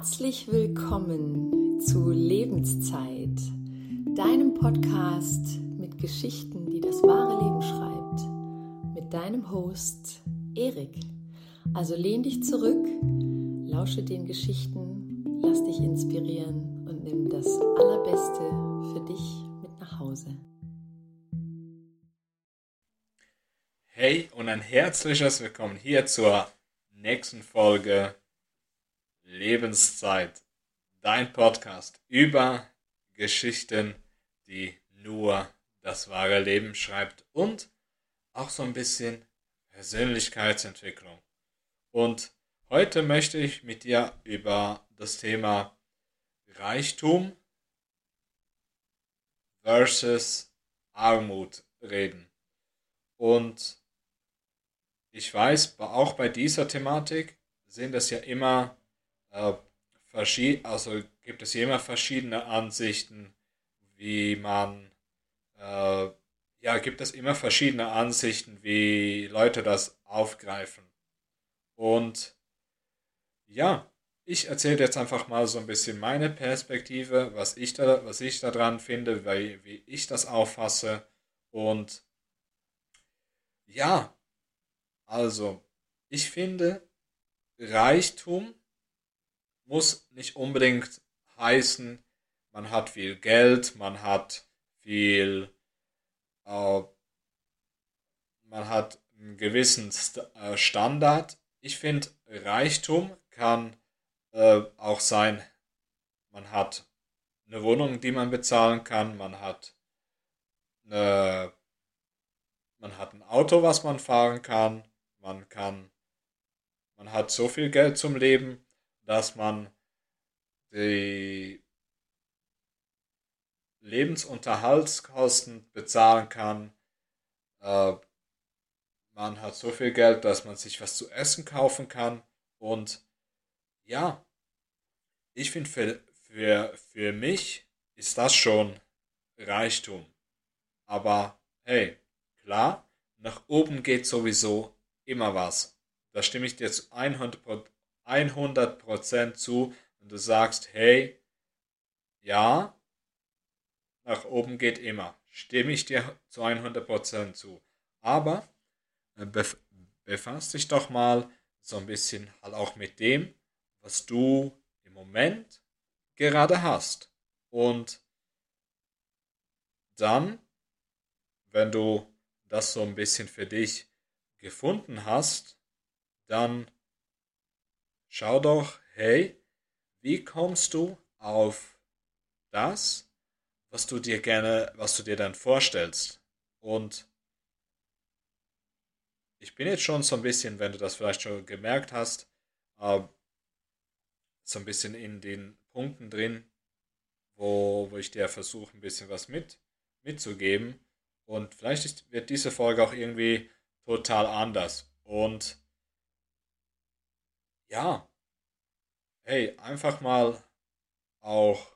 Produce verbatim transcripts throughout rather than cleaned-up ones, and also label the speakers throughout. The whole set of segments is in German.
Speaker 1: Herzlich willkommen zu Lebenszeit, deinem Podcast mit Geschichten, die das wahre Leben schreibt, mit deinem Host Erik. Also lehn dich zurück, lausche den Geschichten, lass dich inspirieren und nimm das Allerbeste für dich mit nach Hause.
Speaker 2: Hey und ein herzliches Willkommen hier zur nächsten Folge Lebenszeit, dein Podcast über Geschichten, die nur das wahre Leben schreibt und auch so ein bisschen Persönlichkeitsentwicklung. Und heute möchte ich mit dir über das Thema Reichtum versus Armut reden. Und ich weiß, auch bei dieser Thematik sind es ja immer äh, verschied- also gibt es ja immer verschiedene Ansichten, wie man, äh, ja, gibt es immer verschiedene Ansichten, wie Leute das aufgreifen. Und ja, ich erzähle jetzt einfach mal so ein bisschen meine Perspektive, was ich da, was ich da dran finde, wie, wie ich das auffasse. Und ja, also, ich finde, Reichtum muss nicht unbedingt heißen, man hat viel Geld, man hat viel, äh, man hat einen gewissen St äh, Standard. Ich finde, Reichtum kann äh, auch sein, man hat eine Wohnung, die man bezahlen kann, man hat eine, man hat ein Auto, was man fahren kann, man kann, man hat so viel Geld zum Leben, dass man die Lebensunterhaltskosten bezahlen kann. Äh, Man hat so viel Geld, dass man sich was zu essen kaufen kann. Und ja, ich finde, für, für, für mich ist das schon Reichtum. Aber hey, klar, nach oben geht sowieso immer was. Da stimme ich dir zu hundert Prozent zu, wenn du sagst, hey, ja, nach oben geht immer. Stimme ich dir zu hundert Prozent zu. Aber äh, bef befasst dich doch mal so ein bisschen halt auch mit dem, was du im Moment gerade hast. Und dann, wenn du das so ein bisschen für dich gefunden hast, dann schau doch, hey, wie kommst du auf das, was du dir gerne, was du dir dann vorstellst? Und ich bin jetzt schon so ein bisschen, wenn du das vielleicht schon gemerkt hast, äh, so ein bisschen in den Punkten drin, wo, wo ich dir versuche, ein bisschen was mit, mitzugeben. Und vielleicht ist, wird diese Folge auch irgendwie total anders. Und ja, hey, einfach mal auch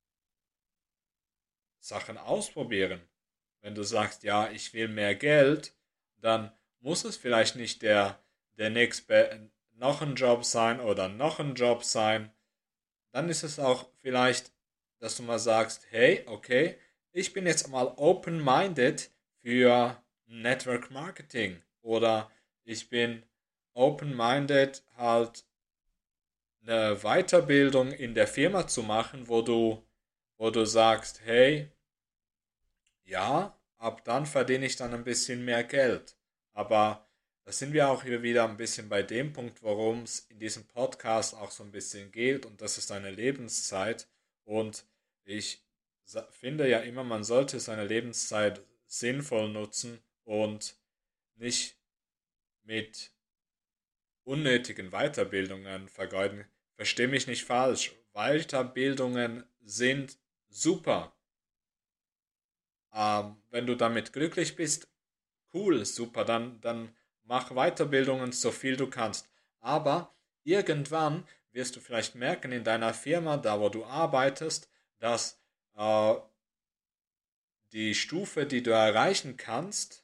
Speaker 2: Sachen ausprobieren. Wenn du sagst, ja, ich will mehr Geld, dann muss es vielleicht nicht der, der nächste noch ein Job sein oder noch ein Job sein. Dann ist es auch vielleicht, dass du mal sagst, hey, okay, ich bin jetzt mal open-minded für Network Marketing oder ich bin open-minded halt eine Weiterbildung in der Firma zu machen, wo du, wo du sagst, hey, ja, ab dann verdiene ich dann ein bisschen mehr Geld. Aber da sind wir auch hier wieder ein bisschen bei dem Punkt, worum es in diesem Podcast auch so ein bisschen geht. Und das ist eine Lebenszeit. Und ich sa- finde ja immer, man sollte seine Lebenszeit sinnvoll nutzen und nicht mit unnötigen Weiterbildungen vergeuden. Versteh mich nicht falsch. Weiterbildungen sind super. Ähm, wenn du damit glücklich bist, cool, super, dann, dann mach Weiterbildungen so viel du kannst. Aber irgendwann wirst du vielleicht merken in deiner Firma, da wo du arbeitest, dass äh, die Stufe, die du erreichen kannst,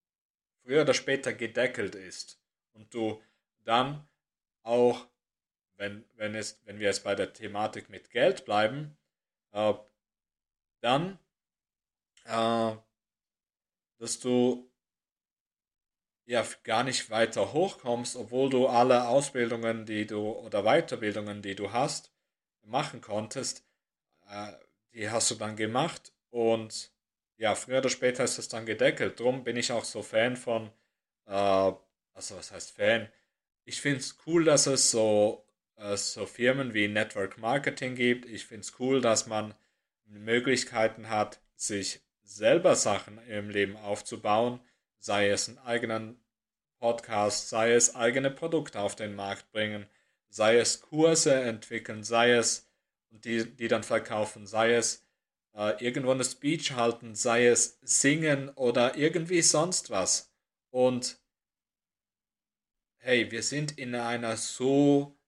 Speaker 2: früher oder später gedeckelt ist. Und du dann auch wenn, wenn, es, wenn wir jetzt bei der Thematik mit Geld bleiben, äh, dann, äh, dass du ja gar nicht weiter hochkommst, obwohl du alle Ausbildungen, die du oder Weiterbildungen, die du hast, machen konntest, äh, die hast du dann gemacht und ja, früher oder später ist es dann gedeckelt. Drum bin ich auch so Fan von, äh, also was heißt Fan? Ich finde es cool, dass es so, äh, so Firmen wie Network Marketing gibt. Ich finde es cool, dass man Möglichkeiten hat, sich selber Sachen im Leben aufzubauen, sei es einen eigenen Podcast, sei es eigene Produkte auf den Markt bringen, sei es Kurse entwickeln, sei es die, die dann verkaufen, sei es äh, irgendwo eine Speech halten, sei es singen oder irgendwie sonst was. Und hey, wir sind in einer so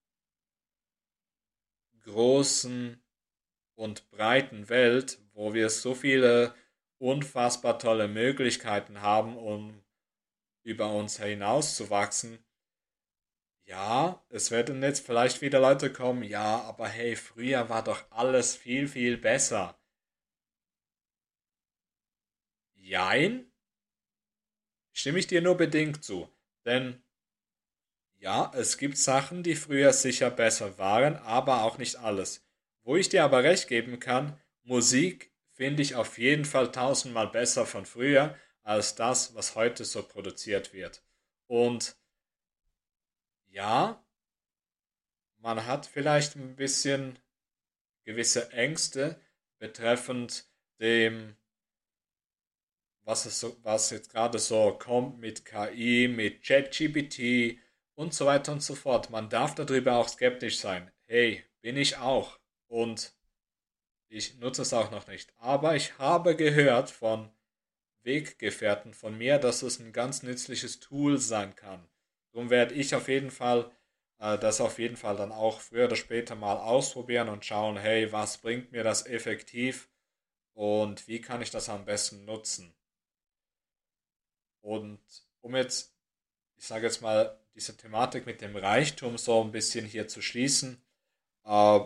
Speaker 2: großen und breiten Welt, wo wir so viele unfassbar tolle Möglichkeiten haben, um über uns hinauszuwachsen. Ja, es werden jetzt vielleicht wieder Leute kommen, ja, aber hey, früher war doch alles viel, viel besser. Jein, stimme ich dir nur bedingt zu. Denn ja, es gibt Sachen, die früher sicher besser waren, aber auch nicht alles. Wo ich dir aber recht geben kann, Musik finde ich auf jeden Fall tausendmal besser von früher als das, was heute so produziert wird. Und ja, man hat vielleicht ein bisschen gewisse Ängste betreffend dem, was, es so, was jetzt gerade so kommt mit K I, mit ChatGPT und so weiter und so fort. Man darf darüber auch skeptisch sein. Hey, bin ich auch. Und ich nutze es auch noch nicht. Aber ich habe gehört von Weggefährten von mir, dass es ein ganz nützliches Tool sein kann. Darum werde ich auf jeden Fall äh, das auf jeden Fall dann auch früher oder später mal ausprobieren und schauen, hey, was bringt mir das effektiv und wie kann ich das am besten nutzen. Und um jetzt, ich sage jetzt mal, diese Thematik mit dem Reichtum so ein bisschen hier zu schließen, äh,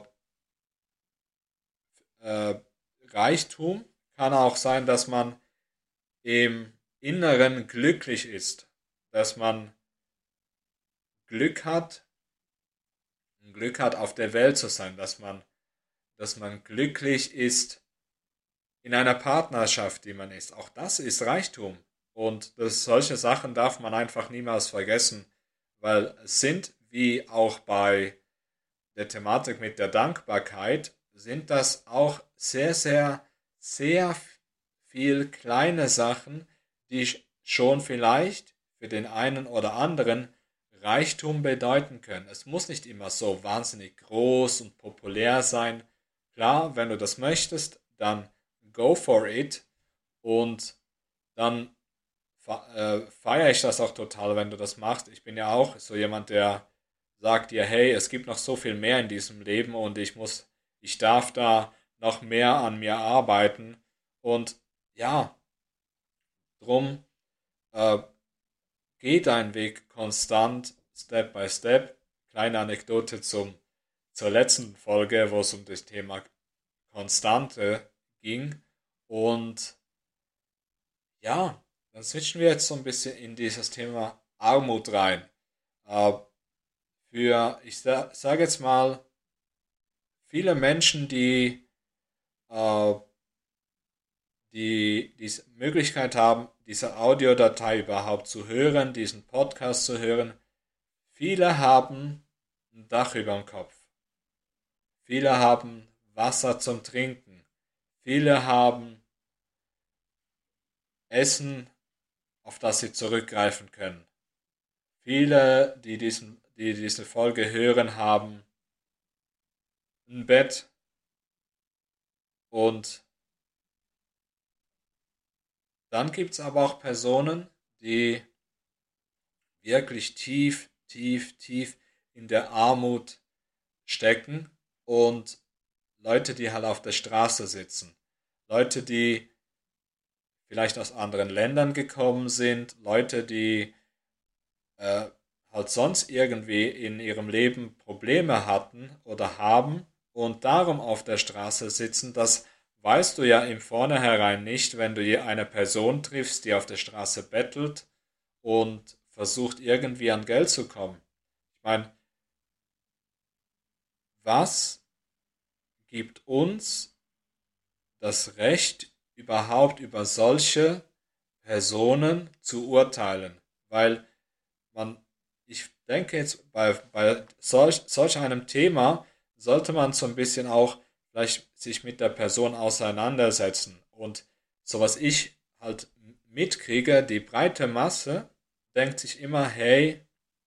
Speaker 2: äh, Reichtum kann auch sein, dass man im Inneren glücklich ist, dass man Glück hat, Glück hat, auf der Welt zu sein, dass man, dass man glücklich ist in einer Partnerschaft, die man ist. Auch das ist Reichtum. Und das, solche Sachen darf man einfach niemals vergessen, weil es sind, wie auch bei der Thematik mit der Dankbarkeit, sind das auch sehr, sehr, sehr viel kleine Sachen, die schon vielleicht für den einen oder anderen Reichtum bedeuten können. Es muss nicht immer so wahnsinnig groß und populär sein. Klar, wenn du das möchtest, dann go for it und dann äh, feiere ich das auch total, wenn du das machst. Ich bin ja auch so jemand, der sagt dir, hey, es gibt noch so viel mehr in diesem Leben und ich muss, ich darf da noch mehr an mir arbeiten. Und ja, drum äh, geh deinen Weg konstant, Step by Step. Kleine Anekdote zum, zur letzten Folge, wo es um das Thema Konstante ging. Und ja, dann switchen wir jetzt so ein bisschen in dieses Thema Armut rein. Äh, für, ich sa sage jetzt mal, viele Menschen, die äh, die die Möglichkeit haben, diese Audiodatei überhaupt zu hören, diesen Podcast zu hören, viele haben ein Dach über dem Kopf. Viele haben Wasser zum Trinken. Viele haben Essen, auf das sie zurückgreifen können. Viele, die, diesen, die diese Folge hören, haben ein Bett und dann gibt es aber auch Personen, die wirklich tief, tief, tief in der Armut stecken und Leute, die halt auf der Straße sitzen. Leute, die vielleicht aus anderen Ländern gekommen sind, Leute, die äh, halt sonst irgendwie in ihrem Leben Probleme hatten oder haben und darum auf der Straße sitzen, das weißt du ja im Vornherein nicht, wenn du hier eine Person triffst, die auf der Straße bettelt und versucht irgendwie an Geld zu kommen. Ich meine, was gibt uns das Recht, überhaupt über solche Personen zu urteilen? Weil man, ich denke jetzt, bei, bei solch, solch einem Thema sollte man so ein bisschen auch vielleicht sich mit der Person auseinandersetzen. Und so was ich halt mitkriege, die breite Masse denkt sich immer, hey,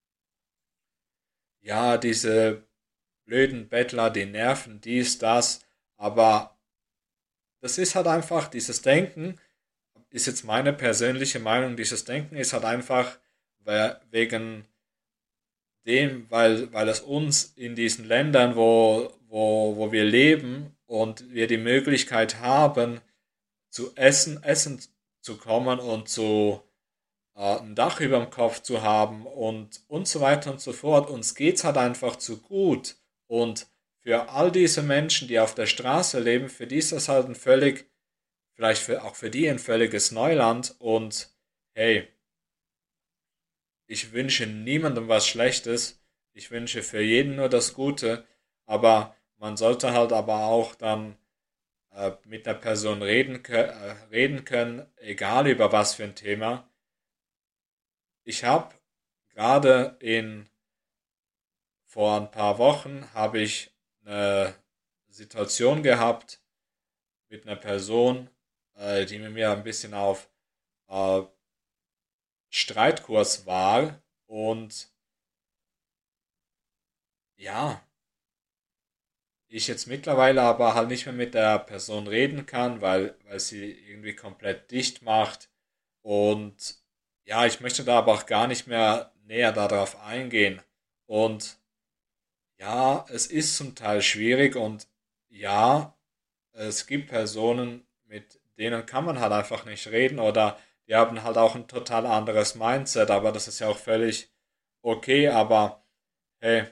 Speaker 2: ja, diese blöden Bettler, die nerven, dies, das, aber das ist halt einfach, dieses Denken, ist jetzt meine persönliche Meinung, dieses Denken ist halt einfach wegen dem, weil, weil es uns in diesen Ländern, wo, wo, wo wir leben und wir die Möglichkeit haben, zu essen, essen zu kommen und zu äh, ein Dach über dem Kopf zu haben und, und so weiter und so fort. Uns geht's halt einfach zu gut. Und für all diese Menschen, die auf der Straße leben, für die ist das halt ein völlig, vielleicht für, auch für die ein völliges Neuland. Und hey, ich wünsche niemandem was Schlechtes. Ich wünsche für jeden nur das Gute. Aber man sollte halt aber auch dann äh, mit der Person reden, kö- äh, reden können, egal über was für ein Thema. Ich habe gerade in vor ein paar Wochen habe ich eine Situation gehabt mit einer Person, äh, die mit mir ein bisschen auf äh, Streitkurs war und ja, ich jetzt mittlerweile aber halt nicht mehr mit der Person reden kann, weil, weil sie irgendwie komplett dicht macht und ja, ich möchte da aber auch gar nicht mehr näher darauf eingehen und ja, es ist zum Teil schwierig und ja, es gibt Personen, mit denen kann man halt einfach nicht reden oder die haben halt auch ein total anderes Mindset, aber das ist ja auch völlig okay, aber hey,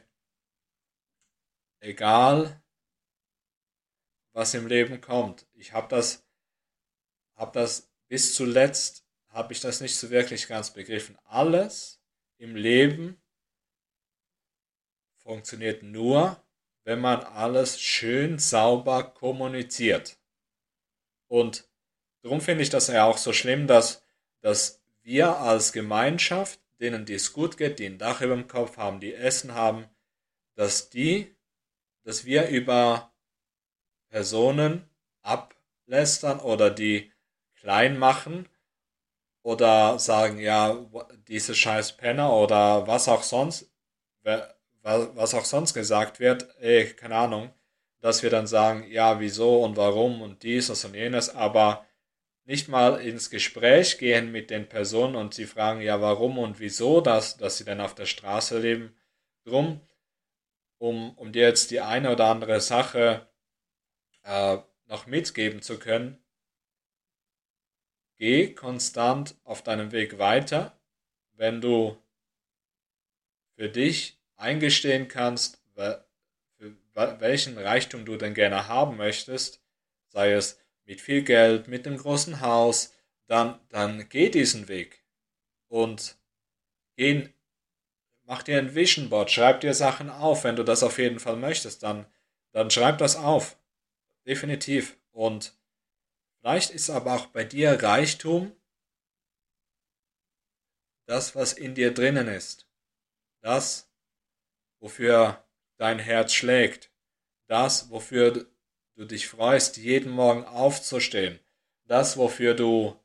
Speaker 2: egal was im Leben kommt, ich habe das, hab das bis zuletzt, habe ich das nicht so wirklich ganz begriffen. Alles im Leben funktioniert nur, wenn man alles schön sauber kommuniziert. Und darum finde ich das ja auch so schlimm, dass, dass wir als Gemeinschaft, denen die es gut geht, die ein Dach über dem Kopf haben, die Essen haben, dass die, dass wir über Personen ablästern oder die klein machen oder sagen, ja, diese scheiß Penner oder was auch sonst, was auch sonst gesagt wird, ey, keine Ahnung, dass wir dann sagen, ja, wieso und warum und dieses und jenes, aber nicht mal ins Gespräch gehen mit den Personen und sie fragen, ja, warum und wieso, dass, dass sie denn auf der Straße leben. Drum, um, um dir jetzt die eine oder andere Sache äh, noch mitgeben zu können, geh konstant auf deinem Weg weiter, wenn du für dich eingestehen kannst, für welchen Reichtum du denn gerne haben möchtest, sei es mit viel Geld, mit einem großen Haus, dann, dann geh diesen Weg und geh, mach dir ein Vision Board, schreib dir Sachen auf, wenn du das auf jeden Fall möchtest, dann, dann schreib das auf, definitiv. Und vielleicht ist aber auch bei dir Reichtum das, was in dir drinnen ist, das, wofür dein Herz schlägt, das, wofür du dich freust, jeden Morgen aufzustehen, das, wofür du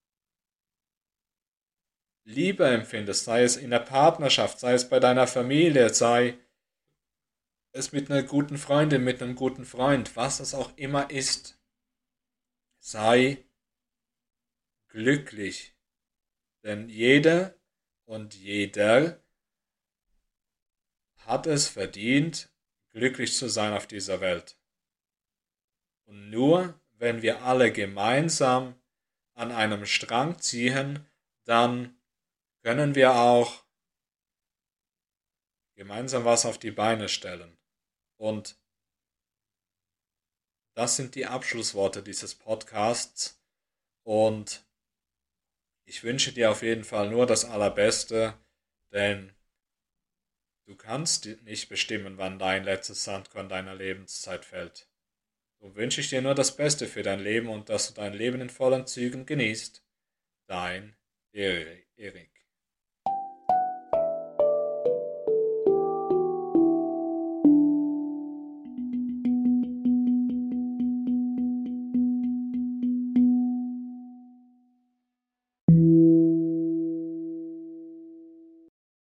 Speaker 2: Liebe empfindest, sei es in der Partnerschaft, sei es bei deiner Familie, sei es mit einer guten Freundin, mit einem guten Freund, was es auch immer ist, sei glücklich. Denn jeder und jeder hat es verdient, glücklich zu sein auf dieser Welt. Und nur wenn wir alle gemeinsam an einem Strang ziehen, dann können wir auch gemeinsam was auf die Beine stellen. Und das sind die Abschlussworte dieses Podcasts. Und ich wünsche dir auf jeden Fall nur das Allerbeste, denn du kannst nicht bestimmen, wann dein letztes Sandkorn deiner Lebenszeit fällt. So wünsche ich dir nur das Beste für dein Leben und dass du dein Leben in vollen Zügen genießt. Dein Erik.